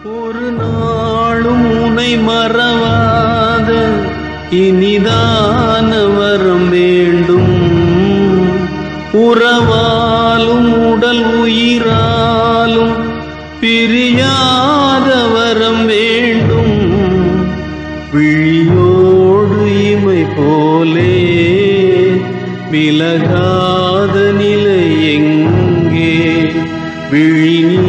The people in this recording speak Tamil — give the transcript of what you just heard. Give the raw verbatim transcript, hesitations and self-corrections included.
ஒரு நாளும் உனை மறவாத இனிதான வரம் வேண்டும். உறவாலும் உடல் உயிராலும் பிரியாத வரம் வேண்டும். விழியோடு இமை போலே விலகாத நிலை எங்கே? விழி